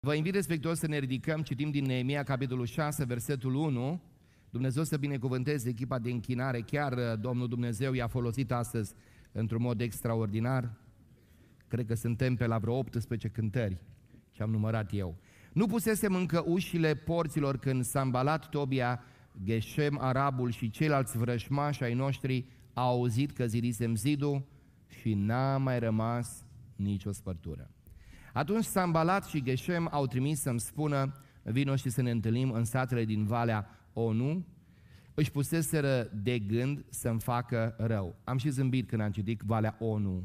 Vă invit respectuos să ne ridicăm, citim din Neemia, capitolul 6, versetul 1. Dumnezeu să binecuvânteze echipa de închinare, chiar Domnul Dumnezeu i-a folosit astăzi într-un mod extraordinar. Cred că suntem pe la vreo 18 cântări, ce am numărat eu. Nu pusesem încă ușile porților când Sanbalat, Tobia, Geshem, Arabul și ceilalți vrăjmași ai noștri au auzit că zidisem zidul și n-a mai rămas nicio spărtură. Atunci Sanbalat și Geshem au trimis să-mi spună: vino și să ne întâlnim în satele din Valea Onu. Își puseseră de gând să-mi facă rău. Am și zâmbit când am citit Valea Onu.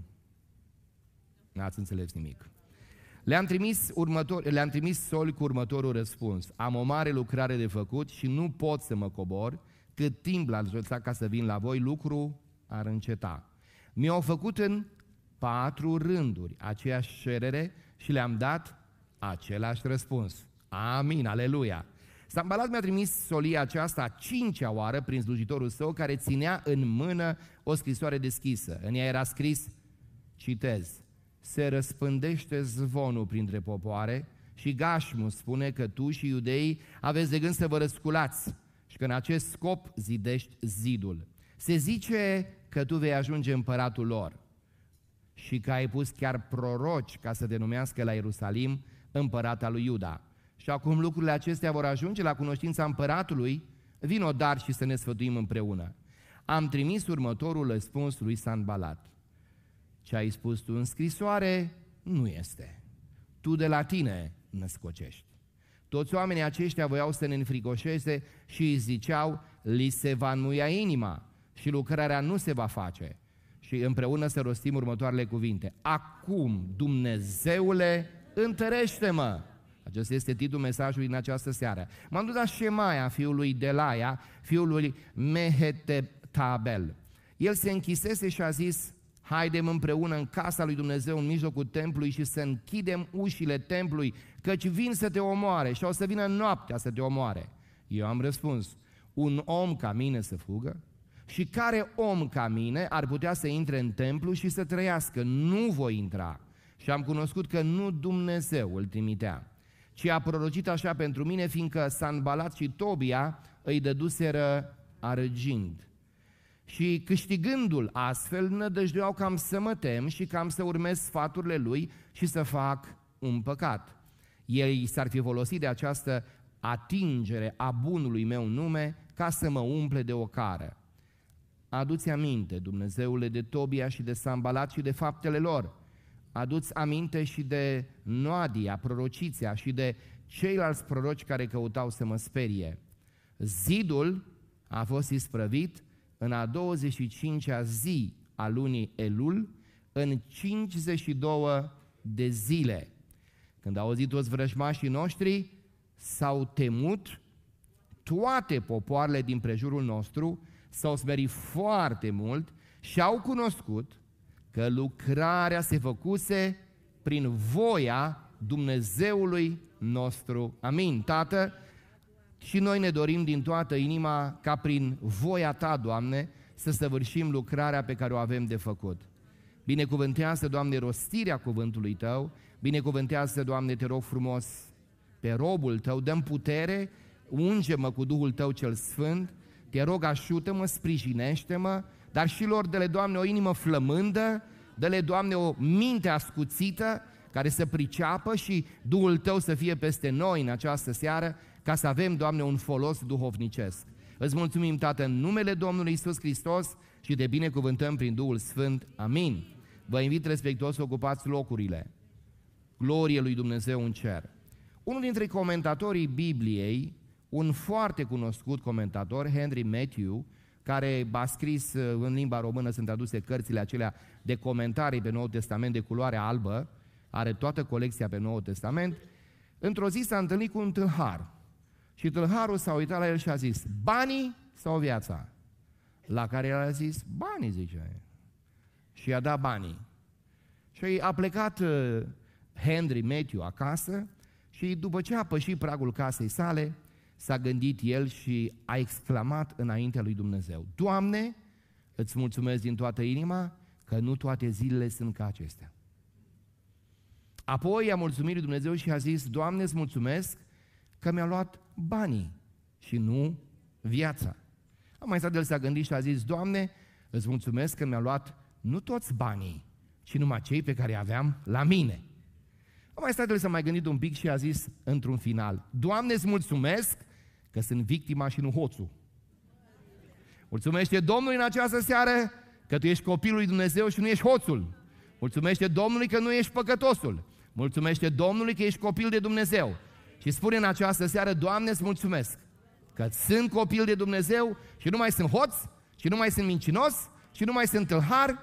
N-ați înțeles nimic. Le-am trimis soli cu următorul răspuns: am o mare lucrare de făcut și nu pot să mă cobor. Cât timp l-ați lăsat ca să vin la voi, lucru ar înceta. Mi-au făcut în 4 rânduri aceeași cerere și le-am dat același răspuns. Amin, aleluia! Sanbalat mi-a trimis solia aceasta a 5-a oară prin slujitorul său, care ținea în mână o scrisoare deschisă. În ea era scris, citez: se răspândește zvonul printre popoare și Gașmu spune că tu și iudeii aveți de gând să vă răsculați și că în acest scop zidești zidul. Se zice că tu vei ajunge împăratul lor și că ai pus chiar proroci ca să te numească la Ierusalim împărata lui Iuda. Și acum lucrurile acestea vor ajunge la cunoștința împăratului. Vino dar și să ne sfătuim împreună. Am trimis următorul răspuns lui Sanbalat: ce ai spus tu în scrisoare nu este. Tu de la tine născocești. Toți oamenii aceștia voiau să ne înfricoșeze și îi ziceau: li se va înmuia inima și lucrarea nu se va face. Și împreună să rostim următoarele cuvinte: acum, Dumnezeule, întărește-mă! Acesta este titlul mesajului în această seară. M-am dus la Șemaia, fiul lui Delaia, fiul lui Mehetabel. El se închisese și a zis: haidem împreună în casa lui Dumnezeu, în mijlocul templului, și să închidem ușile templului, căci vin să te omoare și o să vină noaptea să te omoare. Eu am răspuns: un om ca mine să fugă? Și care om ca mine ar putea să intre în templu și să trăiască? Nu voi intra. Și am cunoscut că nu Dumnezeu îl trimitea, ci a prorocit așa pentru mine, fiindcă Sanbalat și Tobia îi dăduseră argint. Și câștigându-l astfel, nădăjduiau cam să mă tem și cam să urmez sfaturile lui și să fac un păcat. Ei s-ar fi folosit de această atingere a bunului meu nume ca să mă umple de ocară. Adu-ți aminte, Dumnezeule, de Tobia și de Sanbalat și de faptele lor. Adu-ți aminte și de Noadia, prorociția, și de ceilalți proroci care căutau să mă sperie. Zidul a fost isprăvit în a 25-a zi a lunii Elul, în 52 de zile. Când au auzit toți vrăjmașii noștri, s-au temut toate popoarele din prejurul nostru, s-au smerit foarte mult și au cunoscut că lucrarea se făcuse prin voia Dumnezeului nostru. Amin, Tată? Și noi ne dorim din toată inima ca prin voia Ta, Doamne, să săvârșim lucrarea pe care o avem de făcut. Binecuvântează, Doamne, rostirea cuvântului Tău, binecuvântează, Doamne, te rog frumos, pe robul Tău, dă-mi putere, unge-mă cu Duhul Tău cel Sfânt, te rog, ajută-mă, sprijinește-mă, dar și lor dă-le, Doamne, o inimă flămândă, dă-le, Doamne, o minte ascuțită care să priceapă și Duhul Tău să fie peste noi în această seară, ca să avem, Doamne, un folos duhovnicesc. Îți mulțumim, Tată, în numele Domnului Iisus Hristos și te binecuvântăm prin Duhul Sfânt. Amin. Vă invit respectuos să ocupați locurile. Glorie lui Dumnezeu în cer. Unul dintre comentatorii Bibliei, un foarte cunoscut comentator, Henry Matthew, care a scris în limba română, sunt traduse cărțile acelea de comentarii pe Noul Testament de culoare albă, are toată colecția pe Noul Testament. Într-o zi s-a întâlnit cu un tâlhar și tâlharul s-a uitat la el și a zis: banii sau viața? La care el a zis: banii, zice, și i-a dat banii. Și a plecat Henry Matthew acasă și după ce a pășit pragul casei sale, s-a gândit el și a exclamat înaintea lui Dumnezeu: Doamne, îți mulțumesc din toată inima că nu toate zilele sunt ca acestea. Apoi a mulțumit lui Dumnezeu și a zis: Doamne, îți mulțumesc că mi-a luat banii și nu viața. A mai stat el, s-a gândit și a zis: Doamne, îți mulțumesc că mi-a luat nu toți banii, ci numai cei pe care îi aveam la mine. A mai stat el, s-a mai gândit un pic și a zis într-un final: Doamne, îți mulțumesc că sunt victima și nu hoțul. Mulțumește Domnului în această seară că tu ești copilul lui Dumnezeu și nu ești hoțul. Mulțumește Domnului că nu ești păcătosul. Mulțumește Domnului că ești copil de Dumnezeu. Și spune în această seară: Doamne, îți mulțumesc că sunt copil de Dumnezeu și nu mai sunt hoț, și nu mai sunt mincinos, și nu mai sunt tâlhar.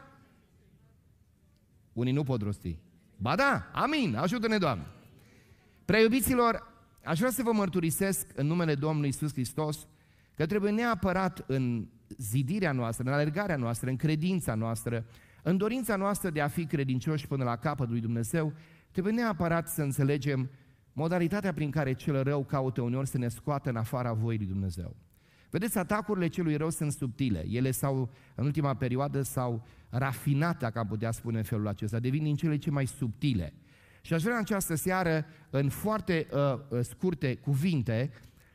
Unii nu pot rosti. Ba da, amin, ajută-ne, Doamne. Prea iubiților, aș vrea să vă mărturisesc în numele Domnului Iisus Hristos că trebuie neapărat în zidirea noastră, în alergarea noastră, în credința noastră, în dorința noastră de a fi credincioși până la capătul lui Dumnezeu, trebuie neapărat să înțelegem modalitatea prin care cel rău caută uneori să ne scoată în afara voii lui Dumnezeu. Vedeți, atacurile celui rău sunt subtile. Ele în ultima perioadă s-au rafinat, dacă am putea spune în felul acesta, devin din cele ce mai subtile. Și aș vrea în această seară, în foarte scurte cuvinte,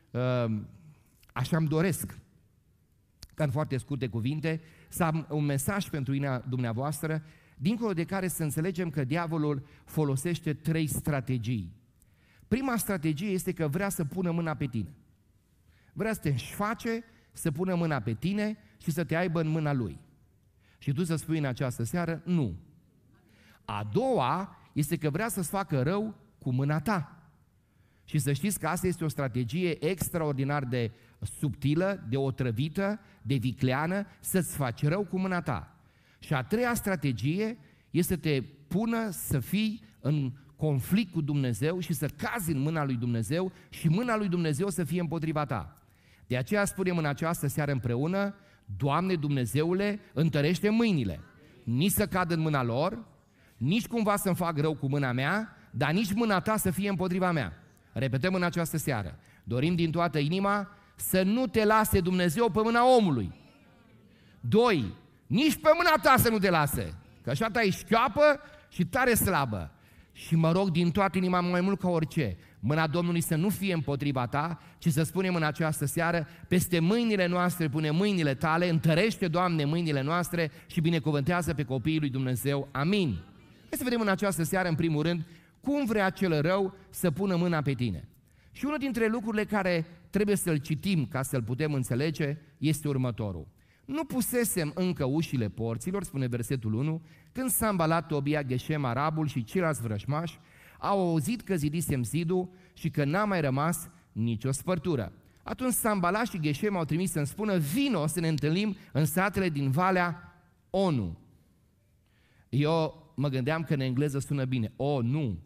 așa îmi doresc, ca în foarte scurte cuvinte, să am un mesaj pentru dumneavoastră, dincolo de care să înțelegem că diavolul folosește 3 strategii. Prima strategie este că vrea să pună mâna pe tine. Vrea să te înșface, să pună mâna pe tine și să te aibă în mâna lui. Și tu să spui în această seară: nu. A doua este că vrea să-ți facă rău cu mâna ta. Și să știți că asta este o strategie extraordinar de subtilă, de otrăvită, de vicleană, să-ți faci rău cu mâna ta. Și a treia strategie este să te pună să fii în conflict cu Dumnezeu și să cazi în mâna lui Dumnezeu și mâna lui Dumnezeu să fie împotriva ta. De aceea spunem în această seară împreună: Doamne Dumnezeule, întărește mâinile, nici să cad în mâna lor, nici cumva să-mi fac rău cu mâna mea, dar nici mâna ta să fie împotriva mea. Repetăm în această seară: dorim din toată inima să nu te lase Dumnezeu pe mâna omului. 2. Nici pe mâna ta să nu te lase, că așa ta e șchioapă și tare slabă. Și mă rog din toată inima, mai mult ca orice, mâna Domnului să nu fie împotriva ta, ci să spunem în această seară: peste mâinile noastre pune mâinile tale, întărește, Doamne, mâinile noastre și binecuvântează pe copiii lui Dumnezeu. Amin. Hai să vedem în această seară, în primul rând, cum vrea cel rău să pună mâna pe tine. Și unul dintre lucrurile care trebuie să-l citim ca să-l putem înțelege este următorul: nu pusesem încă ușile porților, spune versetul 1, când Sanbalat, Tobia, Geshem, Arabul și ceilalți vrăjmași au auzit că zidisem zidul și că n-a mai rămas nicio spărtură. Atunci Sanbalat și Geshem au trimis să-mi spună: vino să ne întâlnim în satele din Valea Onu. Eu mă gândeam că în engleză sună bine: nu.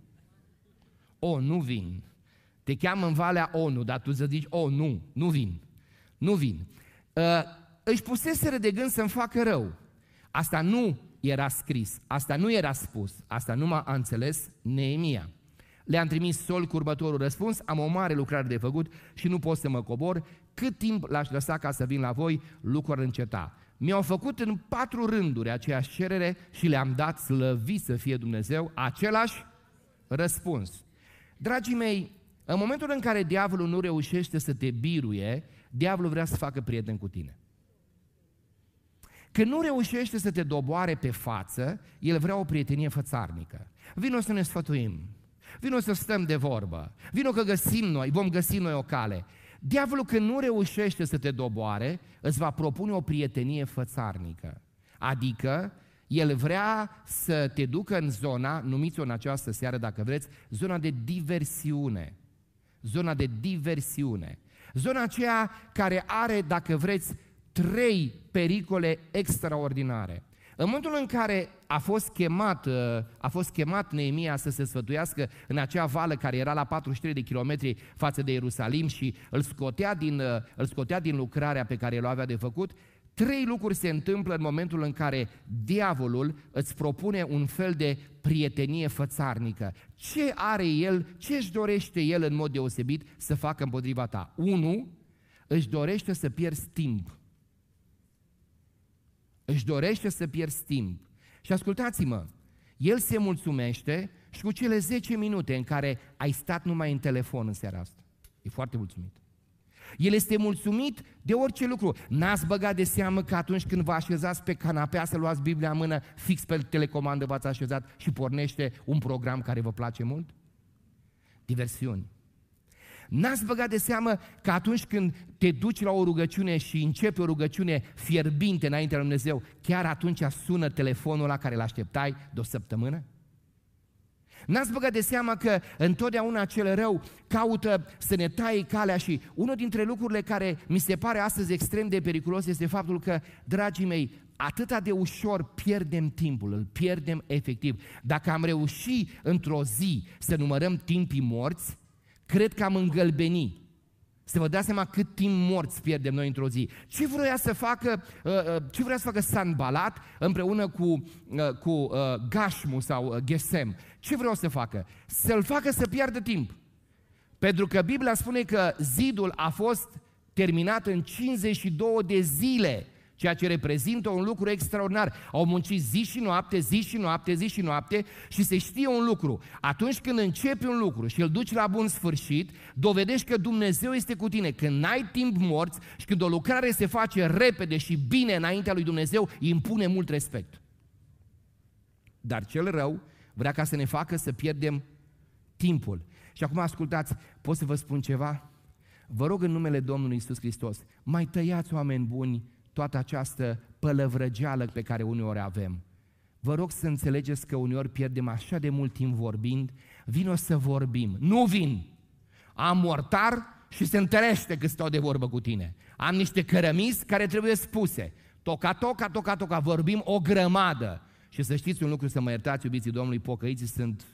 Nu vin. Te cheamă în Valea Onu, dar tu să zici: nu vin. Nu vin. Își puseseră de gând să-mi facă rău. Asta nu era scris, asta nu era spus, asta numai a înțeles Neemia. Le-am trimis sol cu următorul răspuns: am o mare lucrare de făcut și nu pot să mă cobor. Cât timp l-aș lăsa ca să vin la voi, lucrul ar înceta. Mi-au făcut în 4 rânduri aceeași cerere și le-am dat, slăvit să fie Dumnezeu, același răspuns. Dragii mei, în momentul în care diavolul nu reușește să te biruie, diavolul vrea să facă prieten cu tine. Când nu reușește să te doboare pe față, el vrea o prietenie fățarnică. Vino să ne sfătuim, vino să stăm de vorbă, vino că vom găsi noi o cale. Diavolul, când nu reușește să te doboare, îți va propune o prietenie fățarnică. Adică el vrea să te ducă în zona, numiți-o în această seară dacă vreți, zona de diversiune. Zona de diversiune. Zona aceea care are, dacă vreți, 3 pericole extraordinare. În momentul în care a fost chemat Neemia să se sfătuiască în acea vală care era la 43 de kilometri față de Ierusalim și îl scotea din lucrarea pe care el o avea de făcut, 3 lucruri se întâmplă în momentul în care diavolul îți propune un fel de prietenie fățarnică. Ce are el, ce își dorește el în mod deosebit să facă împotriva ta? 1. Își dorește să pierzi timp. Își dorește să pierzi timp. Și ascultați-mă, el se mulțumește și cu cele 10 minute în care ai stat numai în telefon în seara asta. E foarte mulțumit. El este mulțumit de orice lucru. N-ați băgat de seamă că atunci când vă așezați pe canapea să luați Biblia în mână, fix pe telecomandă v-ați așezat și pornește un program care vă place mult? Diversiuni. N-ați băgat de seamă că atunci când te duci la o rugăciune și începe o rugăciune fierbinte înaintea lui Dumnezeu, chiar atunci sună telefonul ăla care l-așteptai de o săptămână? N-ați băgat de seama că întotdeauna cel rău caută să ne taie calea și unul dintre lucrurile care mi se pare astăzi extrem de periculos este faptul că, dragii mei, atâta de ușor pierdem timpul, îl pierdem efectiv. Dacă am reușit într-o zi să numărăm timpii morți, cred că am îngălbenit. Să vă dați seama cât timp morți pierdem noi într-o zi. Ce vrea să facă Sanbalat împreună cu Gașmu sau Gesem? Ce vreau să facă? Să-l facă să piardă timp. Pentru că Biblia spune că zidul a fost terminat în 52 de zile, ceea ce reprezintă un lucru extraordinar. Au muncit zi și noapte, zi și noapte, zi și noapte și se știe un lucru. Atunci când începi un lucru și îl duci la bun sfârșit, dovedești că Dumnezeu este cu tine. Când n-ai timp morți și când o lucrare se face repede și bine înaintea lui Dumnezeu, îi impune mult respect. Dar cel rău vrea ca să ne facă să pierdem timpul. Și acum ascultați, pot să vă spun ceva? Vă rog în numele Domnului Iisus Hristos, mai tăiați, oameni buni, toată această pălăvrăgeală pe care uneori avem. Vă rog să înțelegeți că uneori pierdem așa de mult timp vorbind, vino să vorbim. Nu vin! Am mortar și se întărește că stau de vorbă cu tine. Am niște cărămizi care trebuie spuse. Toca, toca, toca, toca, vorbim o grămadă. Și să știți un lucru, să mă iertați, iubiții Domnului, pocăiții sunt...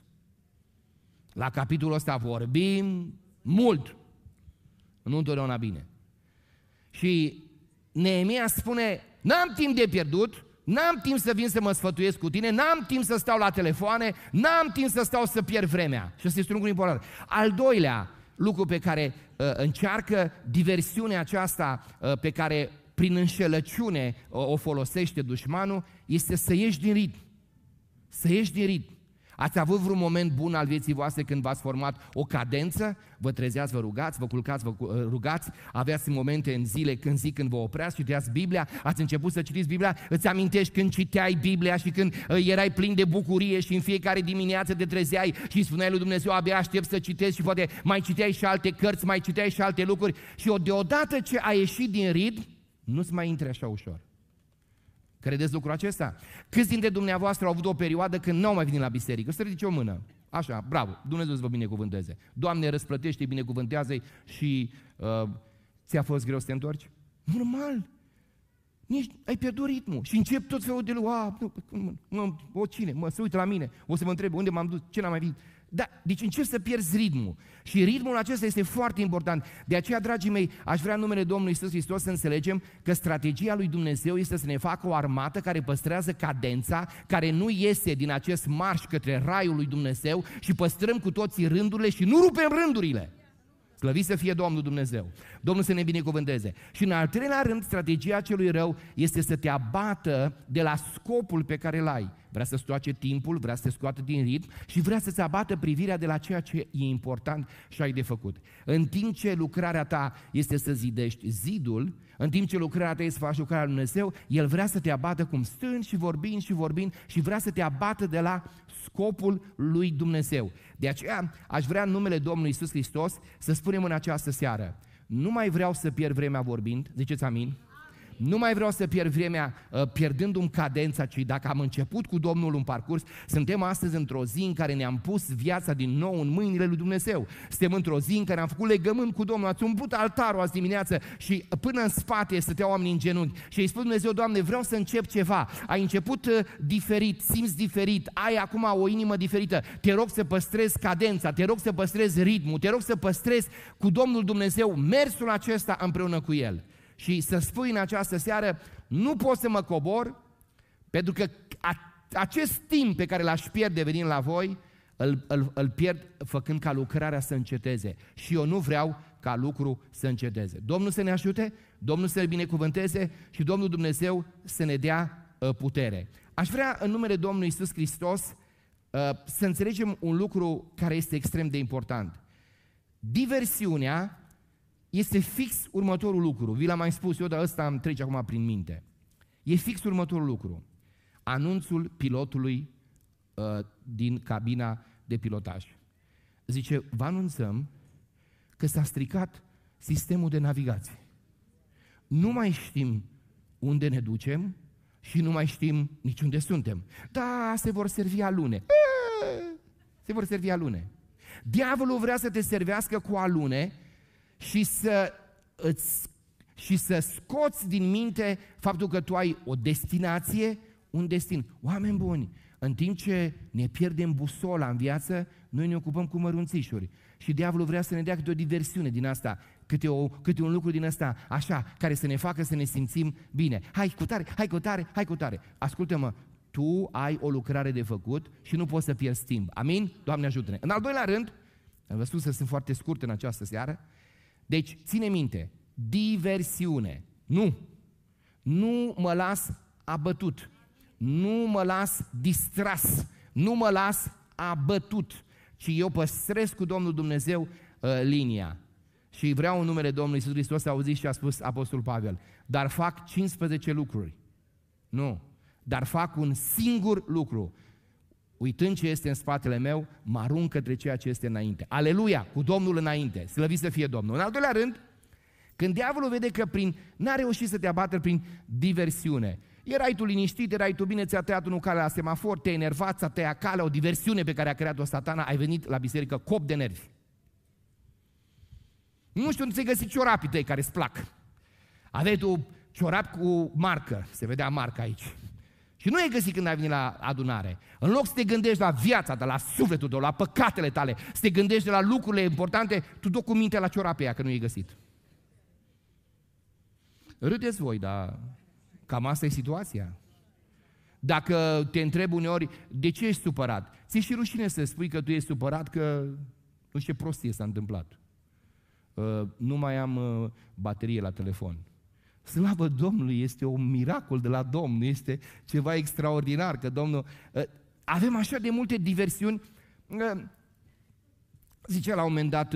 La capitolul ăsta vorbim mult. Nu întotdeauna bine. Și Neemia spune, n-am timp de pierdut, n-am timp să vin să mă sfătuiesc cu tine, n-am timp să stau la telefoane, n-am timp să stau să pierd vremea. Și ăsta este un lucru important. Al doilea lucru pe care încearcă diversiunea aceasta pe care prin înșelăciune o folosește dușmanul, este să ieși din ritm. Să ieși din ritm. Ați avut vreun moment bun al vieții voastre când v-ați format o cadență? Vă trezeați, vă rugați, vă culcați, vă rugați, aveați momente în zile când vă opreați, citeați Biblia, ați început să citiți Biblia, îți amintești când citeai Biblia și când erai plin de bucurie și în fiecare dimineață te trezeai și spuneai lui Dumnezeu, abia aștept să citesc și poate mai citeai și alte cărți, mai citeai și alte lucruri și deodată ce ai ieșit din ritm, nu-ți mai intri așa ușor. Credeți lucrul acesta? Câți dintre dumneavoastră au avut o perioadă când n-au mai venit la biserică? Să ridice o mână. Așa, bravo, Dumnezeu să vă binecuvânteze. Doamne, răsplătește, binecuvântează-i și ți-a fost greu să te întorci? Normal. Nici ai pierdut ritmul și încep tot felul de cine? Se uită la mine, o să mă întrebe unde m-am dus, ce n-am mai venit. Da, deci încep să pierzi ritmul. Și ritmul acesta este foarte important. De aceea, dragii mei, aș vrea în numele Domnului Iisus Hristos să înțelegem că strategia lui Dumnezeu este să ne facă o armată care păstrează cadența, care nu iese din acest marș către raiul lui Dumnezeu și păstrăm cu toții rândurile și nu rupem rândurile. Slăvit să fie Domnul Dumnezeu. Domnul să ne binecuvânteze. Și în al treilea rând, strategia celui rău este să te abată de la scopul pe care îl ai. Vrea să stoace timpul, vrea să te scoată din ritm și vrea să-ți abată privirea de la ceea ce e important și ai de făcut. În timp ce lucrarea ta este să zidești zidul, în timp ce lucrarea ta este să faci lucrarea lui Dumnezeu, El vrea să te abată cum stând și vorbind și vrea să te abată de la scopul lui Dumnezeu. De aceea aș vrea în numele Domnului Iisus Hristos să spunem în această seară, nu mai vreau să pierd vremea vorbind, ziceți amin? Nu mai vreau să pierd vremea pierdându-mi cadența, ci dacă am început cu Domnul un parcurs, suntem astăzi într-o zi în care ne-am pus viața din nou în mâinile lui Dumnezeu. Suntem într-o zi în care am făcut legământ cu Domnul, ați umplut altarul azi dimineață și până în spate stăteau oamenii în genunchi și îi spus Dumnezeu, Doamne, vreau să încep ceva. Ai început diferit, simți diferit, ai acum o inimă diferită. Te rog să păstrezi cadența, te rog să păstrezi ritmul, te rog să păstrezi cu Domnul Dumnezeu mersul acesta împreună cu El. Și să spui în această seară, nu pot să mă cobor, pentru că acest timp pe care l-aș pierde venind la voi, îl pierd făcând ca lucrarea să înceteze. Și eu nu vreau ca lucru să înceteze. Domnul să ne ajute, Domnul să ne binecuvânteze și Domnul Dumnezeu să ne dea putere. Aș vrea în numele Domnului Iisus Hristos să înțelegem un lucru care este extrem de important. Diversiunea este fix următorul lucru. Vi l-am mai spus eu, dar ăsta îmi trece acum prin minte. E fix următorul lucru. Anunțul pilotului din cabina de pilotaj. Zice, vă anunțăm că s-a stricat sistemul de navigație. Nu mai știm unde ne ducem și nu mai știm nici unde suntem. Da, se vor servi alune. Se vor servi alune. Diavolul vrea să te servească cu alune și să scoți din minte faptul că tu ai o destinație, un destin. Oameni buni, în timp ce ne pierdem busola în viață, noi ne ocupăm cu mărunțișuri. Și diavolul vrea să ne dea câte o diversiune din asta, câte un lucru din asta, așa, care să ne facă să ne simțim bine. Hai cu tare, hai cu tare, hai cu tare. Ascultă-mă, tu ai o lucrare de făcut și nu poți să pierzi timp. Amin? Doamne ajută-ne. În al doilea rând, vă spun să sunt foarte scurt în această seară, deci ține minte, diversiune. Nu mă las abătut. Nu mă las distras. Nu mă las abătut. Ci eu păstrez cu Domnul Dumnezeu linia. Și vreau în numele Domnului Iisus Hristos să auziți ce a spus Apostolul Pavel. Dar fac 15 lucruri. Nu. Dar fac un singur lucru. Uitând ce este în spatele meu, mă arunc către ceea ce este înainte. Aleluia! Cu Domnul înainte. Slăvit să fie Domnul. În al doilea rând, când diavolul vede că n-a reușit să te abată prin diversiune, erai tu liniștit, erai tu bine, ți-a tăiat unul calea la semafor, te-ai enervat, ți-a tăiat calea, o diversiune pe care a creat-o Satana, ai venit la biserică cop de nervi. Nu știu unde ți-ai găsit ciorapii tăi care îți plac. Aveai tu ciorapi cu marcă, se vedea marca aici. Și nu ai găsit când ai venit la adunare. În loc să te gândești la viața ta, la sufletul tău, la păcatele tale, să te gândești la lucrurile importante, tu duc cu mintea la ciorapii aia, că nu i-ai găsit. Râdeți voi, dar cam asta e situația. Dacă te întreb uneori, de ce ești supărat? Ți-e și rușine să spui că tu ești supărat, că nu știu ce prostie s-a întâmplat. Nu mai am baterie la telefon. Slavă Domnului, este un miracol de la Domnul, este ceva extraordinar, că Domnul... Avem așa de multe diversiuni. Zicea la un moment dat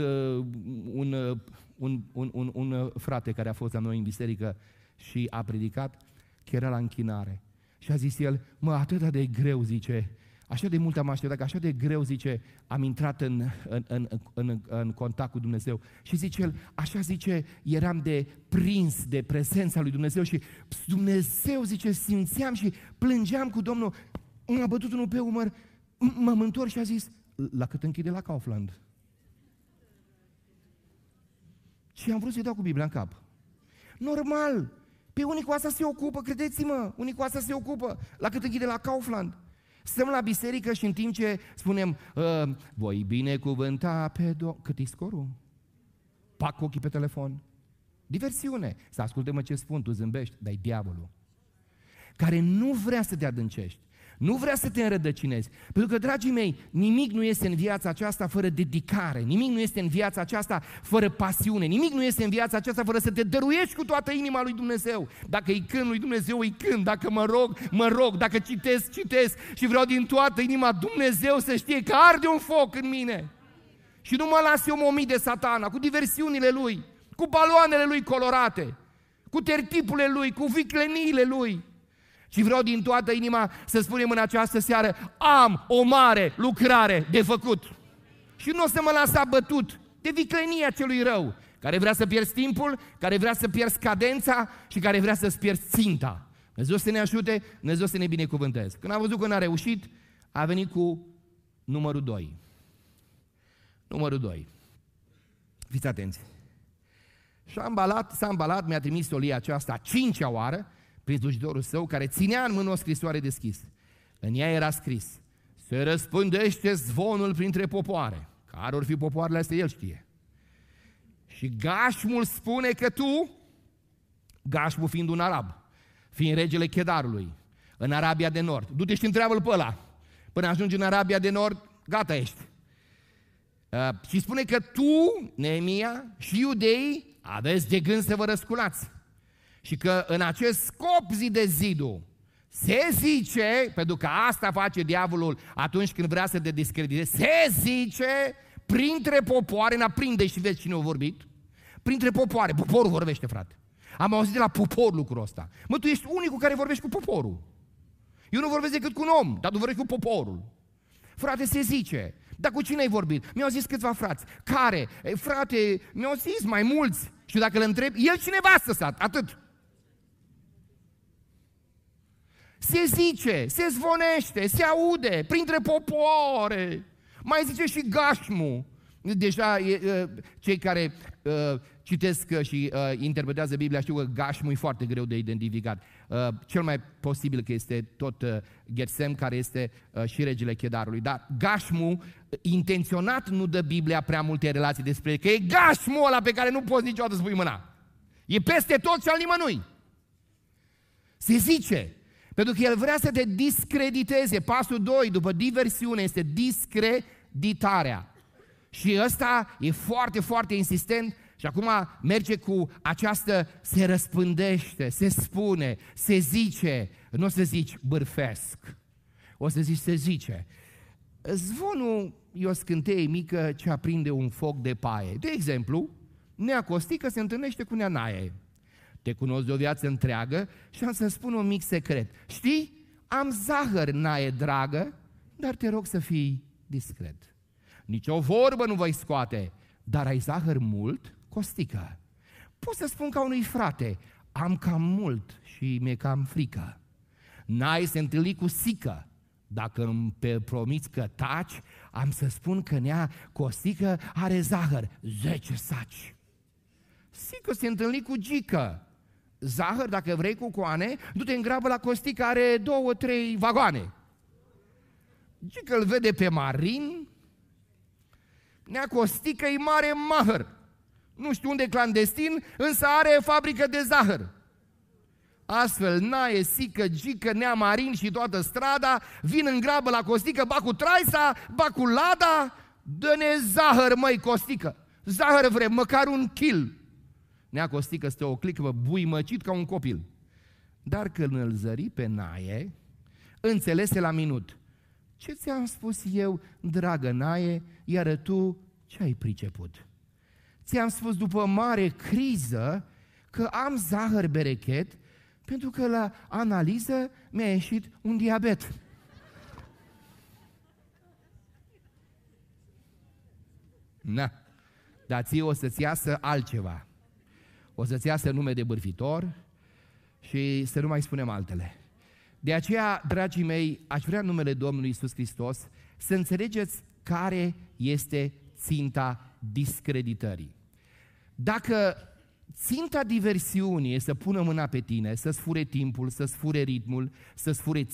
un frate care a fost la noi în biserică și a predicat, că era la închinare. Și a zis el, atât de greu, zice, așa de mult am așteptat, că așa de greu, zice, am intrat în contact cu Dumnezeu. Și zice el, așa, zice, eram de prins de prezența lui Dumnezeu și Dumnezeu, zice, simțeam și plângeam cu Domnul. M-a bătut unul pe umăr, m-am întors și a zis, la cât închide la Kaufland? Și am vrut să-i dau cu Biblia în cap. Normal, pe unii cu asta se ocupă, credeți-mă, unii cu asta se ocupă, la cât închide la Kaufland. Stăm la biserică și în timp ce spunem, voi binecuvânta pe Domnul, cât-i scorul? Pac ochii pe telefon. Diversiune. Să ascultă-mă ce spun, tu zâmbești, dar e diavolul, care nu vrea să te adâncești, nu vrea să te înrădăcinezi. Pentru că, dragii mei, nimic nu este în viața aceasta fără dedicare, nimic nu este în viața aceasta fără pasiune, nimic nu este în viața aceasta fără să te dăruiești cu toată inima lui Dumnezeu. Dacă îi cânt lui Dumnezeu, îi cânt, dacă mă rog, dacă citesc și vreau din toată inima Dumnezeu să știe că arde un foc în mine. Și nu mă las eu momit de Satana, cu diversiunile lui, cu baloanele lui colorate, cu tertipurile lui, cu vicleniile lui. Și vreau din toată inima să spunem în această seară, am o mare lucrare de făcut. Și nu o să mă las abătut de viclenia celui rău, care vrea să pierzi timpul, care vrea să pierzi cadența și care vrea să-ți pierzi ținta. Dumnezeu să ne ajute, Dumnezeu să ne binecuvânteze. Când a văzut că n-a reușit, a venit cu numărul 2. Numărul 2. Fiți atenți. S-a îmbalat, mi-a trimis solia aceasta a 5-a oară, prin slujitorul său, care ținea în mână o scrisoare deschisă. În ea era scris, se răspândește zvonul printre popoare. Care or fi popoarele astea, el știe. Și gașmul spune că tu, gașmul fiind un arab, fiind regele Chedarului, în Arabia de Nord, du-te și întreabă-l pe ăla. Până ajungi în Arabia de Nord, gata ești. Și spune că tu, Neemia, și iudeii aveți de gând să vă răsculați. Și că în acest scop zidezi zidul, Se zice, pentru că asta face diavolul atunci când vrea să te discrediteze, se zice, printre popoare, n-aprinde și vezi cine a vorbit, printre popoare, poporul vorbește, frate. Am auzit de la popor lucrul ăsta. Mă, tu ești unicul care vorbești cu poporul. Eu nu vorbesc decât cu un om, dar tu vorbești cu poporul. Frate, se zice. Dar cu cine ai vorbit? Mi-au zis câțiva frați. Care? Frate, mi-au zis mai mulți. Și dacă îl întreb, el cineva să sat, atât. Se zice, se zvonește, se aude, printre popoare. Mai zice și gașmul. Deja cei care citesc și interpretează Biblia știu că gașmul e foarte greu de identificat. Cel mai posibil că este tot Ghersem, care este și regele Chedarului. Dar gașmul intenționat nu dă Biblia prea multe relații despre el, că e gașmul ăla pe care nu poți niciodată să pui mâna. E peste tot și al nimănui. Se zice, pentru că el vrea să te discrediteze. Pasul 2, după diversiune, este discreditarea. Și ăsta e foarte, foarte insistent și acum merge cu această, se răspândește, se spune, se zice, nu o să zici bârfesc, o să zici se zice. Zvonul e o scânteie mică ce aprinde un foc de paie. De exemplu, Nea Costică se întâlnește cu Nea Naie. Te cunosc de o viață întreagă și am să-ți spun un mic secret. Știi, am zahăr, Naie dragă, dar te rog să fii discret. Nici o vorbă nu voi scoate, dar ai zahăr mult, Costică. Pot să spun ca unui frate, am cam mult și mi-e cam frică. N-ai se întâlni cu Sică. Dacă îmi promiți că taci, am să spun că Nea Costică are zahăr, 10 saci. Sică se întâlni cu Gică. Zahăr, dacă vrei cu coane, du-te în grabă la Costică, are 2-3 vagoane. Gică îl vede pe Marin. Nea Costică e mare mahăr. Nu știu unde clandestin, însă are fabrică de zahăr. Astfel, Naie, Sică, Gică, Nea Marin și toată strada vin în grabă la Costică, ba cu traisa, ba cu lada, dă-ne zahăr, măi, Costică. Zahăr vrem, măcar 1 kil. Nea Costică stă o clică, buimăcit ca un copil. Dar când îl zări pe Naie, înțelese la minut. Ce ți-am spus eu, dragă Naie, iar tu ce ai priceput? Ți-am spus după mare criză că am zahăr berechet pentru că la analiză mi-a ieșit un diabet. Na, dar ție o să-ți iasă altceva. O să-ți iasă nume de bârfitor și să nu mai spunem altele. De aceea, dragii mei, aș vrea în numele Domnului Iisus Hristos să înțelegeți care este ținta discreditării. Dacă ținta diversiunii e să pună mâna pe tine, să-ți fure timpul, să-ți fure ritmul, să-ți fure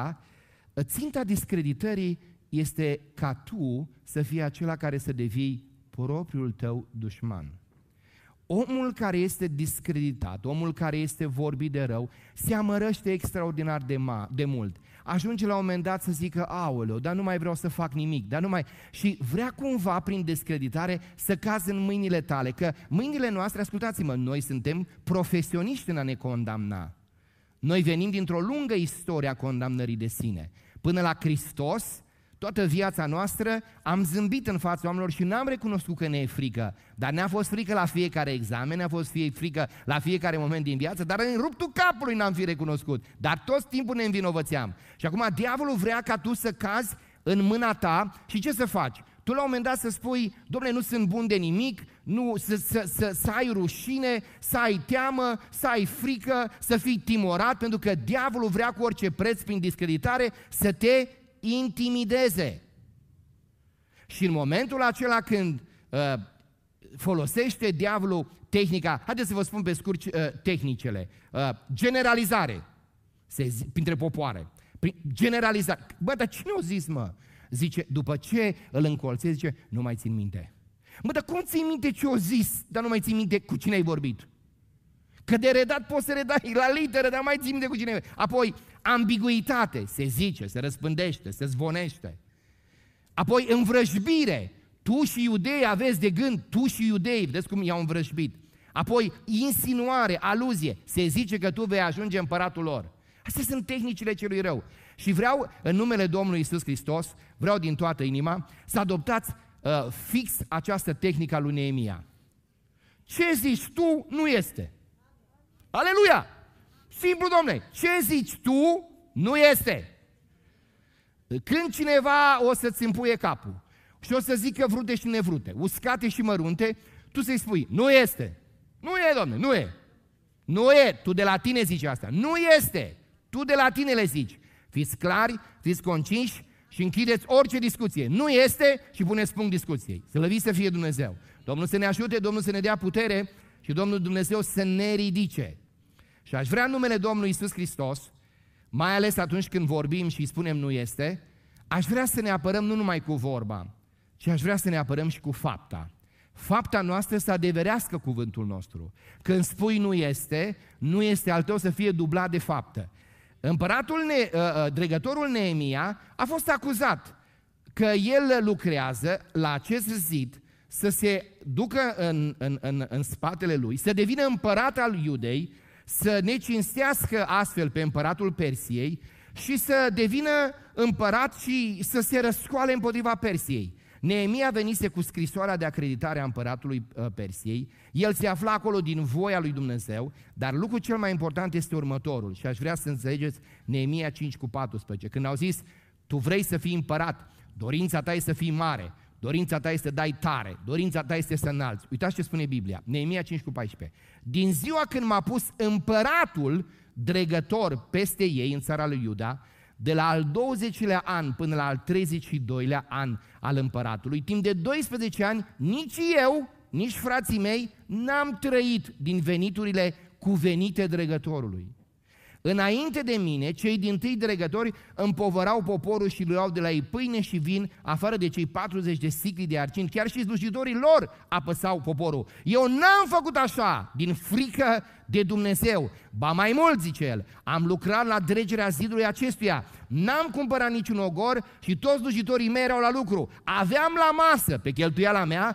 ținta discreditării este ca tu să fii acela care să devii propriul tău dușman. Omul care este discreditat, omul care este vorbit de rău, se amărăște extraordinar de mult. Ajunge la un moment dat să zică, aoleu, dar nu mai vreau să fac nimic, dar nu mai... Și vrea cumva, prin discreditare, să cazi în mâinile tale, că mâinile noastre, ascultați-mă, noi suntem profesioniști în a ne condamna. Noi venim dintr-o lungă istorie a condamnării de sine. Până la Hristos, toată viața noastră am zâmbit în fața oamenilor și n-am recunoscut că ne e frică. Dar ne-a fost frică la fiecare examen, ne-a fost frică la fiecare moment din viață, dar în ruptul capului n-am fi recunoscut. Dar tot timpul ne învinovățeam. Și acum diavolul vrea ca tu să cazi în mâna ta și ce să faci? Tu la un moment dat să spui, dom'le, nu sunt bun de nimic, nu, să ai rușine, să ai teamă, să ai frică, să fii timorat, pentru că diavolul vrea cu orice preț, prin discreditare, să te intimideze. Și în momentul acela când folosește diavolul tehnica, haideți să vă spun pe scurt tehnicele, generalizare, printre popoare, generalizare. Bă, dar cine o zis, mă? Zice, după ce îl încolțește, zice, nu mai țin minte. Mă, dar cum ții minte ce o zis, dar nu mai ții minte cu cine ai vorbit? Că de redat poți să redai la literă, dar mai ții minte cu cine. Apoi, ambiguitate, se zice, se răspândește, se zvonește. Apoi, învrăjbire. Tu și iudei aveți de gând, tu și iudei, vedeți cum i-au învrăjbit. Apoi, insinuare, aluzie, se zice că tu vei ajunge împăratul lor. Astea sunt tehnicile celui rău. Și vreau, în numele Domnului Iisus Hristos, vreau din toată inima să adoptați fix această tehnică a lui Neemia. Ce zici tu nu este. Aleluia! Simplu, domnule, ce zici tu nu este. Când cineva o să-ți împuie capul și o să zică vrute și nevrute, uscate și mărunte, tu să-i spui, nu este. Nu e, domnule, nu e. Nu e, tu de la tine zici asta. Nu este, tu de la tine le zici. Fiți clari, fiți conciși și închideți orice discuție. Nu este și puneți punct discuției. Slăvit să fie Dumnezeu. Domnul să ne ajute, Domnul să ne dea putere și Domnul Dumnezeu să ne ridice. Și aș vrea în numele Domnului Iisus Hristos, mai ales atunci când vorbim și spunem nu este, aș vrea să ne apărăm nu numai cu vorba, ci aș vrea să ne apărăm și cu fapta. Fapta noastră să adeverească cuvântul nostru. Când spui nu este al tău să fie dublat de faptă. Dregătorul Neemia a fost acuzat că el lucrează la acest zid să se ducă în spatele lui, să devină împărat al Iudei, să ne cinstească astfel pe împăratul Persiei și să devină împărat și să se răscoale împotriva Persiei. Neemia venise cu scrisoarea de acreditare a împăratului Persiei, el se afla acolo din voia lui Dumnezeu, dar lucrul cel mai important este următorul și aș vrea să înțelegeți Neemia 5:14, când au zis, tu vrei să fii împărat, dorința ta este să fii mare, dorința ta este să dai tare, dorința ta este să înalți. Uitați ce spune Biblia, Neemia 5:14, din ziua când m-a pus împăratul dregător peste ei în țara lui Iuda, de la al 20-lea an până la al 32-lea an al împăratului, timp de 12 ani, nici eu, nici frații mei n-am trăit din veniturile cuvenite dregătorului. Înainte de mine, cei dintâi dregători împovărau poporul și luau de la ei pâine și vin, afară de cei 40 de sicli de argint, chiar și slujitorii lor apăsau poporul. Eu n-am făcut așa, din frică de Dumnezeu. Ba mai mult, zice el, am lucrat la dregerea zidului acestuia, n-am cumpărat niciun ogor și toți slujitorii mei erau la lucru. Aveam la masă, pe cheltuiala mea,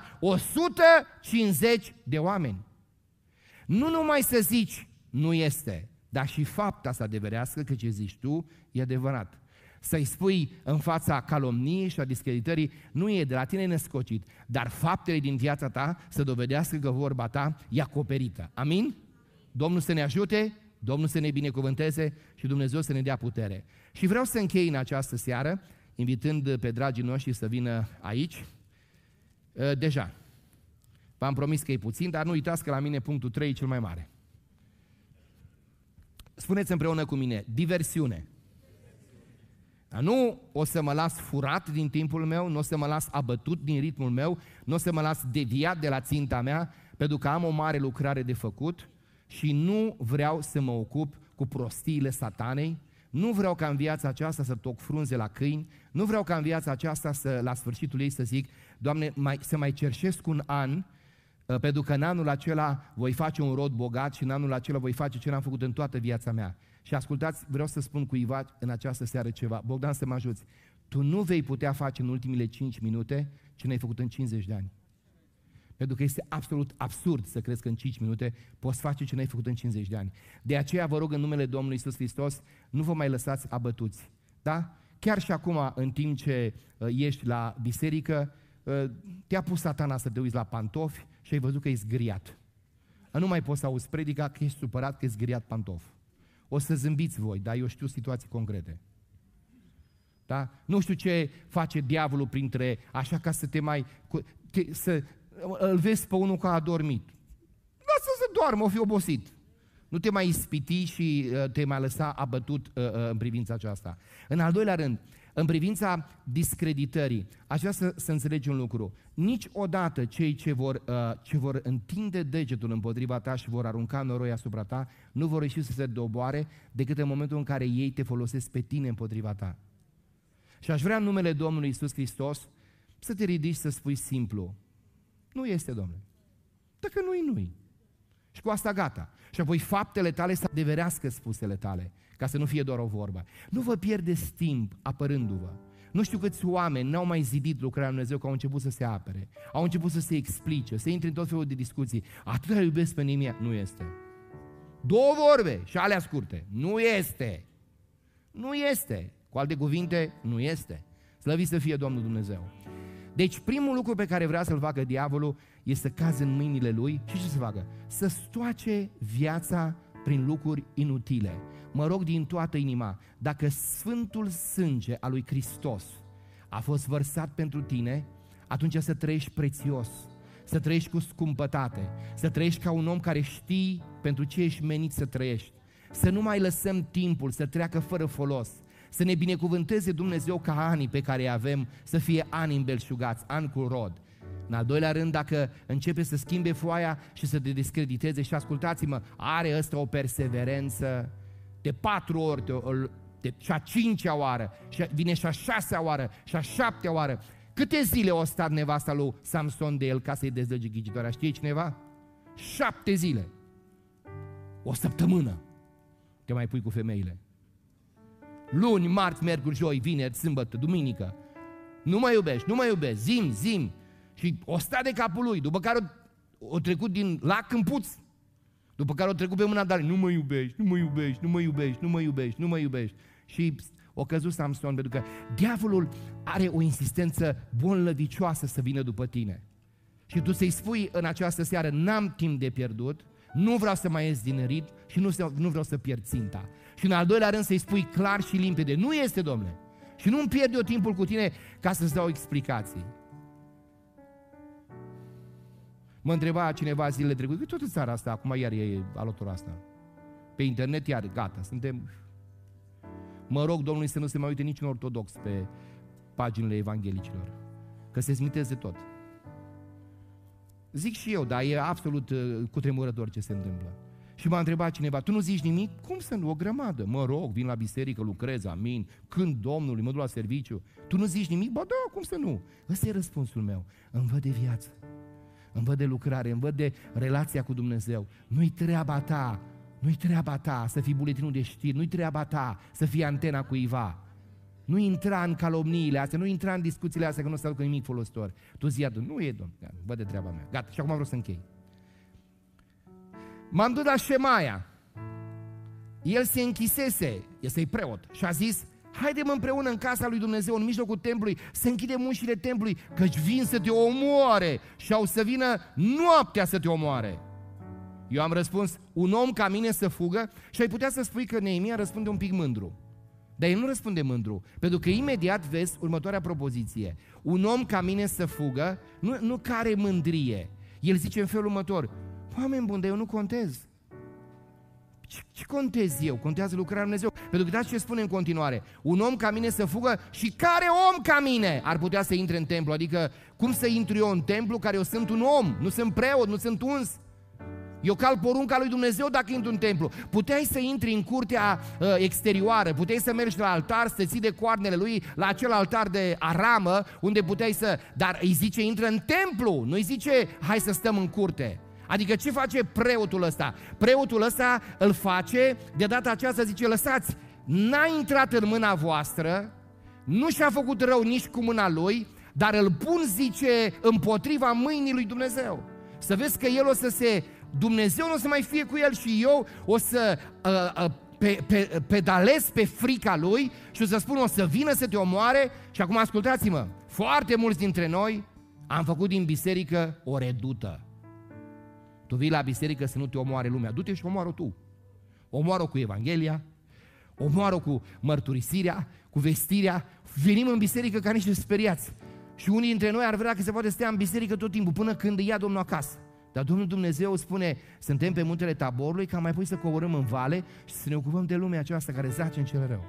150 de oameni. Nu numai să zici, nu este, dar și fapta să adeverească că ce zici tu e adevărat. Să-i spui în fața calomniei și a discreditării, nu e de la tine născocit, dar faptele din viața ta să dovedească că vorba ta e acoperită. Amin? Domnul să ne ajute, Domnul să ne binecuvânteze și Dumnezeu să ne dea putere. Și vreau să închei în această seară, invitând pe dragii noștri să vină aici. Deja, v-am promis că e puțin, dar nu uitați că la mine punctul 3 e cel mai mare. Spuneți împreună cu mine, diversiune. Dar nu o să mă las furat din timpul meu, nu o să mă las abătut din ritmul meu, nu o să mă las deviat de la ținta mea, pentru că am o mare lucrare de făcut și nu vreau să mă ocup cu prostiile satanei, nu vreau ca în viața aceasta să toc frunze la câini, nu vreau ca în viața aceasta să, la sfârșitul ei să zic, Doamne, să mai cerșesc un an, pentru că în anul acela voi face un rod bogat și în anul acela voi face ce n-am făcut în toată viața mea. Și ascultați, vreau să spun cuiva în această seară ceva. Bogdan, să mă ajuți. Tu nu vei putea face în ultimile 5 minute ce n-ai făcut în 50 de ani. Pentru că este absolut absurd să crezi că în 5 minute poți face ce n-ai făcut în 50 de ani. De aceea vă rog în numele Domnului Iisus Hristos, nu vă mai lăsați abătuți. Da? Chiar și acum, în timp ce ești la biserică, te-a pus satana să te uiți la pantofi și ai văzut că e zgriat. Nu mai poți să auzi predica că ești supărat că e zgriat pantof. O să zâmbiți voi, dar eu știu situații concrete. Da? Nu știu ce face diavolul printre, așa ca să te mai... să îl vezi pe unul că a dormit. Lasă să doarmă, o fi obosit. Nu te mai ispiti și te mai lăsa abătut în privința aceasta. În al doilea rând, în privința discreditării, aș vrea să înțelegi un lucru. Niciodată cei ce vor întinde degetul împotriva ta și vor arunca noroi asupra ta, nu vor reuși să se doboare decât în momentul în care ei te folosesc pe tine împotriva ta. Și aș vrea în numele Domnului Iisus Hristos să te ridici să spui simplu, nu este, Domnule. Dacă nu-i, nu-i. Și cu asta gata. Și apoi faptele tale să adeverească spusele tale, ca să nu fie doar o vorbă. Nu vă pierdeți timp apărându-vă. Nu știu câți oameni n-au mai zidit lucrarea lui Dumnezeu, că au început să se apere, au început să se explice, să intre în tot felul de discuții. Atâta iubesc pe Neemia. Nu este. 2 vorbe și alea scurte. Nu este. Nu este. Cu alte cuvinte, nu este. Slăvit să fie Domnul Dumnezeu. Deci primul lucru pe care vrea să-l facă diavolul este să caze în mâinile lui și ce să facă? Să stoace viața prin lucruri inutile. Mă rog din toată inima, dacă Sfântul Sânge al lui Hristos a fost vărsat pentru tine, atunci să trăiești prețios, să trăiești cu scumpătate, să trăiești ca un om care știi pentru ce ești menit să trăiești. Să nu mai lăsăm timpul să treacă fără folos. Să ne binecuvânteze Dumnezeu ca anii pe care îi avem să fie ani îmbelșugați, ani cu rod. În al doilea rând, dacă începe să schimbe foaia și să te descrediteze, și ascultați-mă, are ăsta o perseverență de 4 ori, și a 5-a oară, și vine și a 6-a oară, și a 7-a oară. Câte zile o stat nevasta lui Samson de el ca să-i dezlăge ghicitoarea? Știe cineva? 7 zile. O săptămână te mai pui cu femeile. Luni, marți, miercuri, joi, vineri, sâmbătă, duminică. Nu mă iubești, nu mă iubești, zim. Și o sta de capul lui, după care o trecut din lac în puț. După care o trecut pe mâna de nu mă iubești, nu mă iubești, nu mă iubești, nu mă iubești, nu mă iubești. Și o căzut Samson, pentru că diavolul are o insistență bolnăvicioasă să vină după tine. Și tu să-i spui în această seară, n-am timp de pierdut, nu vreau să mai ies din ritm și nu vreau să pierd ținta. Și în al doilea rând să-i spui clar și limpede, nu este, Domnule. Și nu-mi pierd eu timpul cu tine ca să-ți dau explicații. Mă întreba cineva zilele trecute, tot în țara asta, acum iar e alătura asta. Pe internet iar, gata, suntem... Mă rog Domnului să nu se mai uite niciun ortodox pe paginile evanghelicilor, că se smintesc de tot. Zic și eu, dar e absolut cutremurător ce se întâmplă. Și m-a întrebat cineva, tu nu zici nimic? Cum să nu? O grămadă. Mă rog, vin la biserică, lucrez, amin, cânt Domnului, mă duc la serviciu. Tu nu zici nimic? Ba da, cum să nu? Ăsta e răspunsul meu. Îmi văd de viață, îmi văd de lucrare, îmi văd de relația cu Dumnezeu. Nu-i treaba ta, nu-i treaba ta să fii buletinul de știri, nu-i treaba ta să fii antena cuiva. Nu intra în calomniile astea, nu intra în discuțiile astea, că nu o să aducă nimic folositor. Tu zi, nu e, Domnule, văd de treaba mea. Gata, și acum vreau să închei. M-am dus la Șemaia. El se închisese, este preot, și a zis, haidem împreună în casa lui Dumnezeu, în mijlocul templului, să închidem ușile templului, căci vin să te omoare și au să vină noaptea să te omoare. Eu am răspuns, un om ca mine să fugă? Și ai putea să spui că Neemia răspunde un pic mândru. Dar el nu răspunde mândru, pentru că imediat vezi următoarea propoziție. Un om ca mine să fugă, nu care mândrie. El zice în felul următor, oameni buni, dar eu nu contez. Ce contez eu? Contează lucrarea lui Dumnezeu. Pentru că uitați ce spune în continuare. Un om ca mine să fugă și care om ca mine ar putea să intre în templu? Adică cum să intru eu în templu care eu sunt un om, nu sunt preot, nu sunt uns? Eu calc porunca lui Dumnezeu dacă intru în templu. Puteai să intri în curtea exterioară, puteai să mergi la altar, să te ții de coarnele lui, la acel altar de aramă, unde puteai să... Dar îi zice, intră în templu, nu îi zice, hai să stăm în curte. Adică ce face preotul ăsta? Preotul ăsta îl face, de data aceasta zice, lăsați, n-a intrat în mâna voastră, nu și-a făcut rău nici cu mâna lui, dar îl pun, zice, împotriva mâinii lui Dumnezeu. Să vezi că el o să se... Dumnezeu nu o să mai fie cu el și eu o să pedalez pe frica lui și o să spun, o să vină să te omoare. Și acum ascultați-mă, foarte mulți dintre noi am făcut din biserică o redută. Tu vii la biserică să nu te omoare lumea, du-te și omoară tu. Omoară cu Evanghelia, omoară cu mărturisirea, cu vestirea. Venim în biserică ca niște speriați. Și unii dintre noi ar vrea că se poate stea în biserică tot timpul până când îi ia Domnul acasă. Dar Domnul Dumnezeu spune, suntem pe muntele Taborului, ca mai apoi să coborâm în vale și să ne ocupăm de lumea aceasta care zace în cel rău.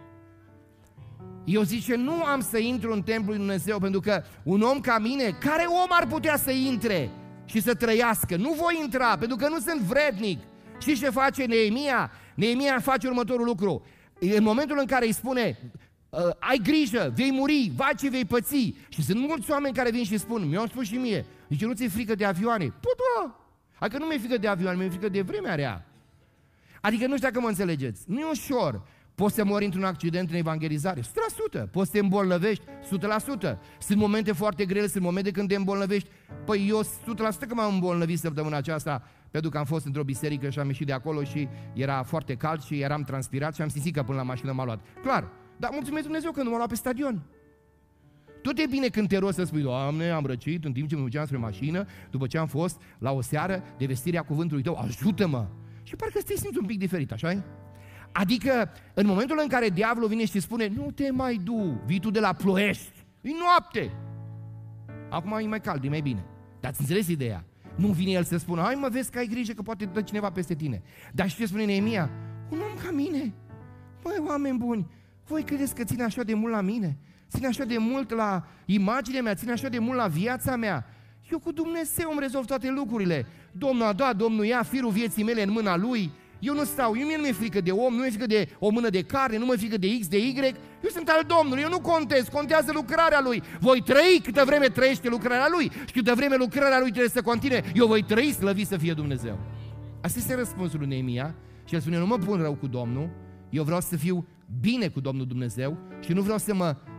Eu zice, nu am să intru în templul lui Dumnezeu, pentru că un om ca mine, care om ar putea să intre și să trăiască? Nu voi intra, pentru că nu sunt vrednic. Și ce face Neemia? Neemia face următorul lucru. În momentul în care îi spune, ai grijă, vei muri, vai ce vei păți. Și sunt mulți oameni care vin și spun, mi-au spus și mie, zice, nu ți-e frică de avioane? Păi da, adică nu mi-e frică de avioane, mi-e frică de vremea rea. Adică nu știu dacă mă înțelegeți, nu e ușor. Poți să mori într-un accident în evangelizare, 100%. Poți să te îmbolnăvești, 100%. Sunt momente foarte grele, sunt momente când te îmbolnăvești. Păi eu 100% că m-am îmbolnăvit săptămâna aceasta, pentru că am fost într-o biserică și am ieșit de acolo și era foarte cald și eram transpirat și am simțit că până la mașină m-a luat. Clar, dar mulțumesc Dumnezeu că nu m-a luat pe stadion. Tot e bine când te rogi să spui, Doamne, am răcit în timp ce mă duceam spre mașină, după ce am fost la o seară de vestirea cuvântului Tău, ajută-mă! Și parcă te simți un pic diferit, așa-i? Adică în momentul în care diavolul vine și îți spune, nu te mai du, vii tu de la Ploiești, e noapte. Acum e mai cald, e mai bine. Dar ați înțeles ideea? Nu vine el să spună, hai mă, vezi că ai grijă că poate dă cineva peste tine. Dar și ce spune Neemia? Un om ca mine. Măi, oameni buni, voi credeți că ține așa de mult la mine? Ține așa de mult la imaginea mea, ține așa de mult la viața mea. Eu cu Dumnezeu îmi rezolv toate lucrurile. Domnul a dat, Domnul ia firul vieții mele în mâna Lui. Eu nu stau, mie nu mi-e frică de om, nu mi-e frică de o mână de carne, nu mi-e frică de X, de Y. Eu sunt al Domnului, eu nu contez, contează lucrarea Lui. Voi trăi câtă vreme trăiește lucrarea Lui și câtă vreme lucrarea Lui trebuie să continue. Eu voi trăi, slăvit să fie Dumnezeu. Asta este răspunsul lui Neemia și el spune, nu mă pun rău cu Domnul, eu vreau să fiu bine cu Domnul Dumnezeu și nu vreau să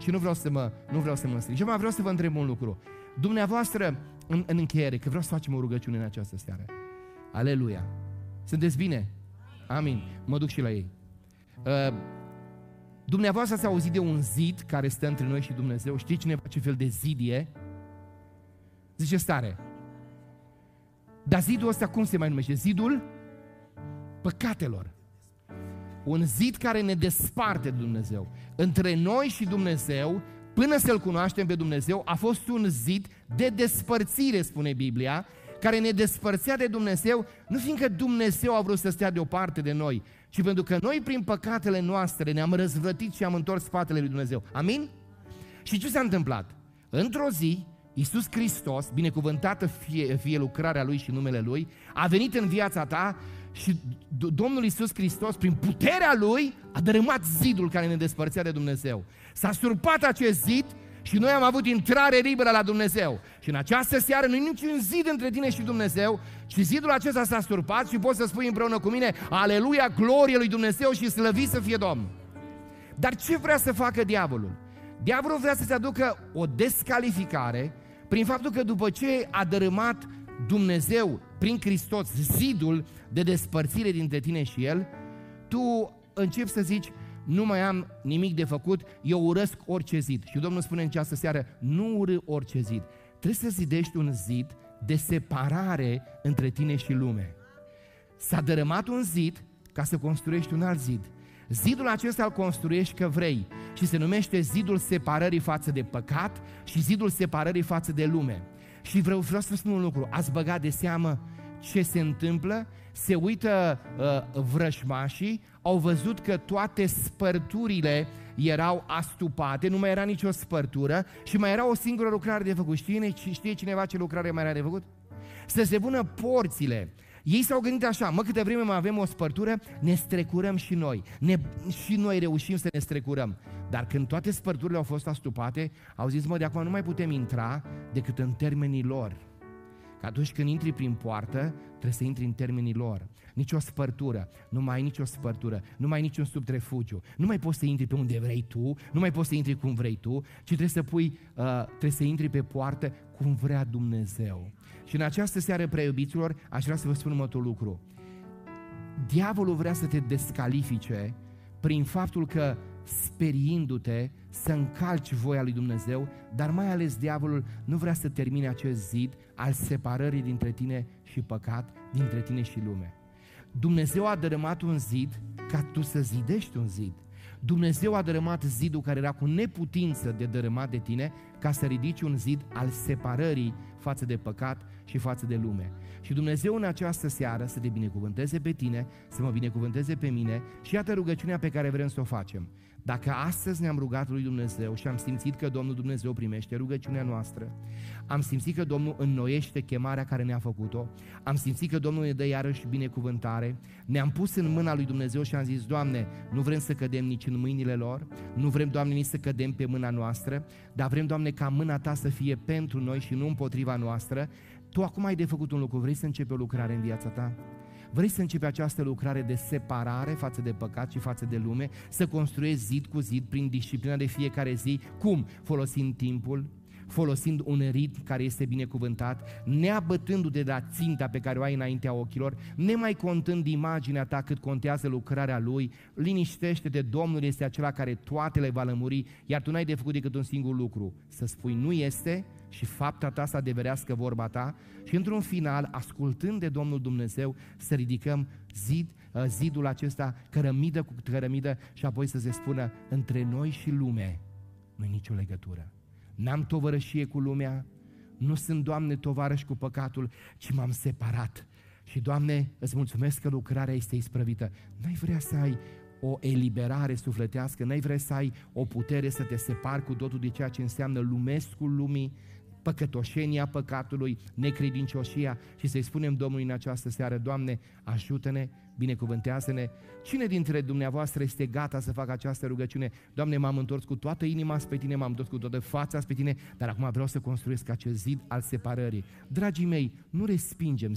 mă strig. Și mai vreau să vă întreb un lucru. Dumneavoastră, în încheiere, că vreau să facem o rugăciune în această seară. Aleluia! Sunteți bine? Amin. Mă duc și la ei. Dumneavoastră ați auzit de un zid care stă între noi și Dumnezeu? Știți cineva ce fel de zid e? Zice stare. Dar zidul ăsta cum se mai numește? Zidul păcatelor. Un zid care ne desparte de Dumnezeu. Între noi și Dumnezeu, până să-L cunoaștem pe Dumnezeu, a fost un zid de despărțire, spune Biblia, care ne despărțea de Dumnezeu, nu fiindcă Dumnezeu a vrut să stea deoparte de noi, ci pentru că noi prin păcatele noastre ne-am răzvrătit și am întors spatele lui Dumnezeu. Amin? Și ce s-a întâmplat? Într-o zi, Iisus Hristos, binecuvântată fie lucrarea Lui și numele Lui, a venit în viața ta și Domnul Iisus Hristos, prin puterea Lui, a dărâmat zidul care ne despărțea de Dumnezeu. S-a surpat acest zid și noi am avut intrare liberă la Dumnezeu. Și în această seară nu e niciun zid între tine și Dumnezeu, ci zidul acesta s-a surpat și poți să spui împreună cu mine, aleluia, glorie lui Dumnezeu și slăvit să fie Domnul. Dar ce vrea să facă diavolul? Diavolul vrea să-ți aducă o descalificare prin faptul că după ce a dărâmat Dumnezeu prin Hristos zidul de despărțire dintre tine și El, tu începi să zici, nu mai am nimic de făcut, eu urăsc orice zid. Și Domnul spune în această seară, nu urâ orice zid. Trebuie să zidești un zid de separare între tine și lume. S-a dărâmat un zid ca să construiești un alt zid. Zidul acesta îl construiești că vrei și se numește zidul separării față de păcat și zidul separării față de lume. Și vreau să vă spun un lucru, ați băgat de seamă ce se întâmplă? Se uită vrăjmașii, au văzut că toate spărturile erau astupate, nu mai era nicio spărtură și mai era o singură lucrare de făcut. Știe cineva ce lucrare mai era de făcut? Să se pună porțile. Ei s-au gândit așa, câte vreme mai avem o spărtură, ne strecurăm și noi. Și noi reușim să ne strecurăm. Dar când toate spărturile au fost astupate, au zis, de acum nu mai putem intra decât în termenii lor. Că atunci când intri prin poartă, trebuie să intri în termenii lor. Nici o spărtură, nu mai ai nicio spărtură, nu mai ai niciun subterfugiu. Nu mai poți să intri pe unde vrei tu, nu mai poți să intri cum vrei tu, ci trebuie să intri pe poartă cum vrea Dumnezeu. Și în această seară, prea iubiților, aș vrea să vă spun următorul lucru. Diavolul vrea să te descalifice prin faptul că, speriindu-te, să încalci voia lui Dumnezeu, dar mai ales diavolul nu vrea să termine acest zid al separării dintre tine și păcat, dintre tine și lume. Dumnezeu a dărâmat un zid ca tu să zidești un zid. Dumnezeu a dărâmat zidul care era cu neputință de dărâmat de tine ca să ridici un zid al separării față de păcat și față de lume. Și Dumnezeu în această seară să te binecuvânteze pe tine, să mă binecuvânteze pe mine și iată rugăciunea pe care vrem să o facem. Dacă astăzi ne-am rugat lui Dumnezeu și am simțit că Domnul Dumnezeu primește rugăciunea noastră, am simțit că Domnul înnoiește chemarea care ne-a făcut-o, am simțit că Domnul ne dă iarăși binecuvântare, ne-am pus în mâna lui Dumnezeu și am zis, Doamne, nu vrem să cădem nici în mâinile lor, nu vrem, Doamne, nici să cădem pe mâna noastră, dar vrem, Doamne, ca mâna Ta să fie pentru noi și nu împotriva noastră. Tu acum ai de făcut un lucru, vrei să începi o lucrare în viața ta? Vrei să începi această lucrare de separare față de păcat și față de lume, să construiești zi cu zi prin disciplina de fiecare zi? Cum? Folosind timpul, folosind un ritm care este binecuvântat, neabătându-te de la ținta pe care o ai înaintea ochilor, nemai contând imaginea ta cât contează lucrarea Lui. Liniștește-te, Domnul este acela care toate le va lămuri, iar tu n-ai de făcut decât un singur lucru, să spui nu este și fapta ta să adeverească vorba ta și într-un final, ascultând de Domnul Dumnezeu, să ridicăm zidul acesta, cărămidă cu cărămidă și apoi să se spună, între noi și lume nu-i nicio legătură. N-am tovărășie cu lumea, nu sunt, Doamne, tovarăș cu păcatul, ci m-am separat. Și, Doamne, îți mulțumesc că lucrarea este isprăvită. N-ai vrea să ai o eliberare sufletească, n-ai vrea să ai o putere să te separi cu totul de ceea ce înseamnă lumescul lumii, păcătoșenia păcatului, necredincioșia și să-i spunem Domnului în această seară, Doamne, ajută-ne, binecuvântează-ne. Cine dintre dumneavoastră este gata să facă această rugăciune? Doamne, m-am întors cu toată inima spre Tine, m-am întors cu toată fața spre Tine, dar acum vreau să construiesc acest zid al separării. Dragii mei, nu respingem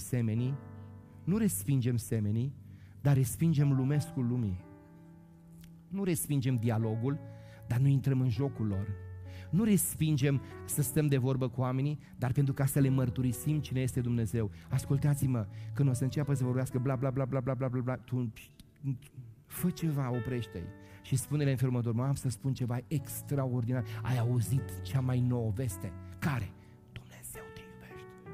semenii, dar respingem lumescul lumii. Nu respingem dialogul, dar nu intrăm în jocul lor. Nu respingem să stăm de vorbă cu oamenii, dar pentru ca să le mărturisim cine este Dumnezeu. Ascultați-mă, când o să înceapă să vorbească bla bla bla bla bla bla bla, tu fă ceva, oprește-i și spune-le în felul următor, am să spun ceva extraordinar. Ai auzit cea mai nouă veste? Care? Dumnezeu te iubește.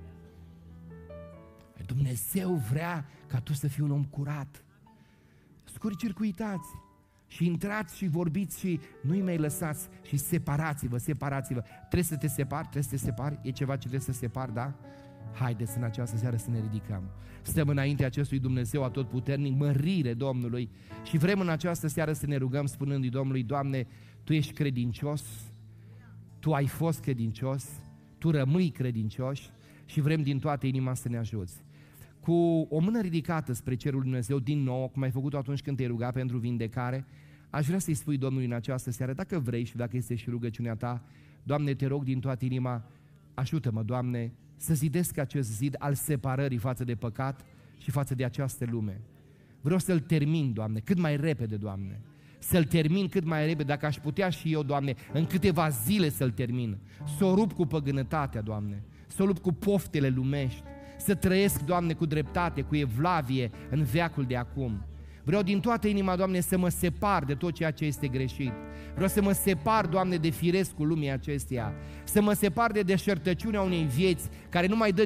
Dumnezeu vrea ca tu să fii un om curat. Scurt-circuitați și intrați și vorbiți și nu-i mai lăsați și separați-vă. Trebuie să te separi, e ceva ce trebuie să separi, da? Haideți în această seară să ne ridicăm. Stăm înainte acestui Dumnezeu atotputernic, mărire Domnului și vrem în această seară să ne rugăm spunându-i Domnului, Doamne, Tu ești credincios, Tu ai fost credincios, Tu rămâi credincios și vrem din toată inima să ne ajuți. Cu o mână ridicată spre cerul Dumnezeu, din nou, cum ai făcut atunci când te-ai rugat pentru vindecare, aș vrea să-i spui Domnului în această seară, dacă vrei și dacă este și rugăciunea ta, Doamne, te rog din toată inima, ajută-mă, Doamne, să zidesc acest zid al separării față de păcat și față de această lume. Vreau să-l termin, Doamne, cât mai repede, Doamne. Să-l termin cât mai repede, dacă aș putea și eu, Doamne, în câteva zile să-l termin. Să o rup cu păgânătatea, Doamne, să o rup cu poftele lumești, să trăiesc, Doamne, cu dreptate, cu evlavie în veacul de acum. Vreau din toată inima, Doamne, să mă separ de tot ceea ce este greșit. Vreau să mă separ, Doamne, de firescul lumii acesteia. Să mă separ de deșertăciunea unei vieți care nu mai dă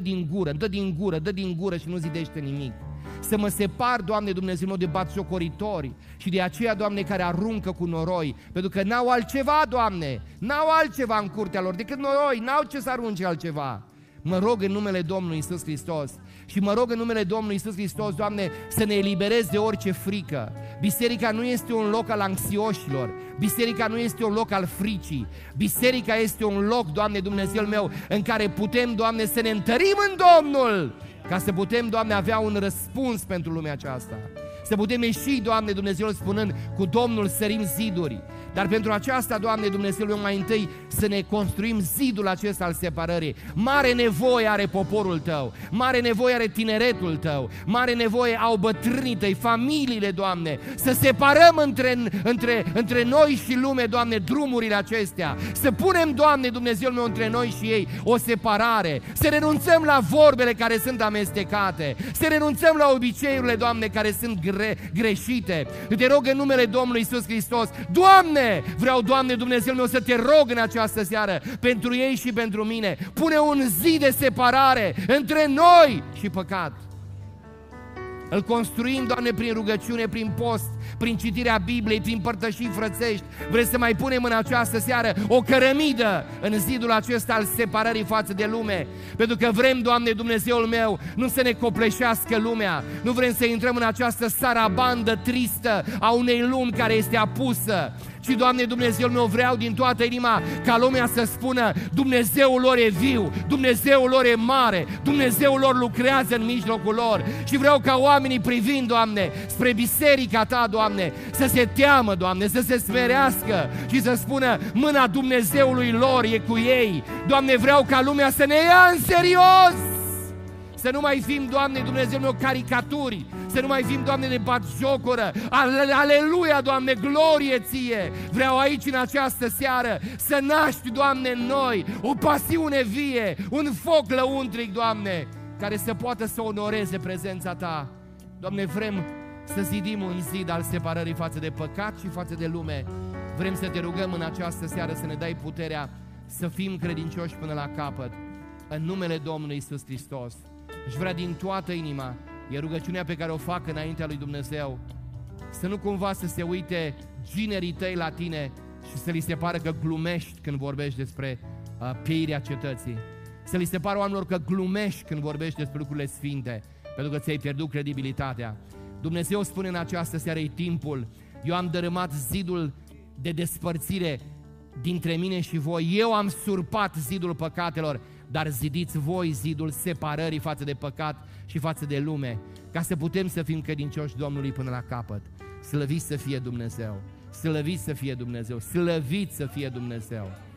din gură și nu zidește nimic. Să mă separ, Doamne Dumnezeu meu, de batjocoritori și de aceia, Doamne, care aruncă cu noroi, pentru că n-au altceva, Doamne, n-au altceva în curtea lor decât noroi, n-au ce să arunce altceva. Mă rog în numele Domnului Iisus Hristos și mă rog în numele Domnului Iisus Hristos, Doamne, să ne eliberezi de orice frică. Biserica nu este un loc al anxioșilor, biserica nu este un loc al fricii, biserica este un loc, Doamne Dumnezeul meu, în care putem, Doamne, să ne întărim în Domnul, ca să putem, Doamne, avea un răspuns pentru lumea aceasta. Să putem ieși, Doamne Dumnezeul, spunând, cu Domnul sărim ziduri. Dar pentru aceasta, Doamne Dumnezeul meu, mai întâi să ne construim zidul acesta al separării. Mare nevoie are poporul Tău, mare nevoie are tineretul Tău, mare nevoie au bătrânii Tăi, familiile, Doamne. Să separăm între noi și lume, Doamne, drumurile acestea. Să punem, Doamne Dumnezeul meu, între noi și ei o separare. Să renunțăm la vorbele care sunt amestecate. Să renunțăm la obiceiurile, Doamne, care sunt greșite. Te rog în numele Domnului Iisus Hristos, Doamne, vreau, Doamne Dumnezeul meu, să te rog în această seară pentru ei și pentru mine. Pune un zid de separare între noi și păcat. Îl construim, Doamne, prin rugăciune, prin post, prin citirea Bibliei, prin părtășii frățești. Vrem să mai punem în această seară o cărămidă în zidul acesta al separării față de lume. Pentru că vrem, Doamne Dumnezeul meu, nu să ne copleșească lumea, nu vrem să intrăm în această sarabandă tristă a unei lumi care este apusă, ci, Doamne Dumnezeul meu, vreau din toată inima ca lumea să spună, Dumnezeul lor e viu, Dumnezeul lor e mare, Dumnezeul lor lucrează în mijlocul lor. Și vreau ca oamenii privind, Doamne, spre biserica Ta, Doamne, să se teamă, Doamne, să se smerească și să spună, mâna Dumnezeului lor e cu ei. Doamne, vreau ca lumea să ne ia în serios. Să nu mai fim, Doamne Dumnezeu meu, caricaturi, să nu mai fim, Doamne, de batjocură. Aleluia, Doamne, glorie Ție! Vreau aici în această seară să naști, Doamne, în noi o pasiune vie, un foc lăuntric, Doamne, care să poată să onoreze prezența Ta. Doamne, vrem să zidim un zid al separării față de păcat și față de lume. Vrem să Te rugăm în această seară să ne dai puterea să fim credincioși până la capăt. În numele Domnului Iisus Hristos. Își vrea din toată inima, e rugăciunea pe care o fac înaintea lui Dumnezeu, să nu cumva să se uite ginerii tăi la tine și să li se pară că glumești când vorbești despre pieirea cetății. Să li se pară oamenilor că glumești când vorbești despre lucrurile sfinte, pentru că ți-ai pierdut credibilitatea. Dumnezeu spune în această seară, e timpul. Eu am dărâmat zidul de despărțire dintre mine și voi. Eu am surpat zidul păcatelor, dar zidiți voi zidul separării față de păcat și față de lume, ca să putem să fim credincioși Domnului până la capăt. Slăvit să fie Dumnezeu! Slăvit să fie Dumnezeu! Slăvit să fie Dumnezeu!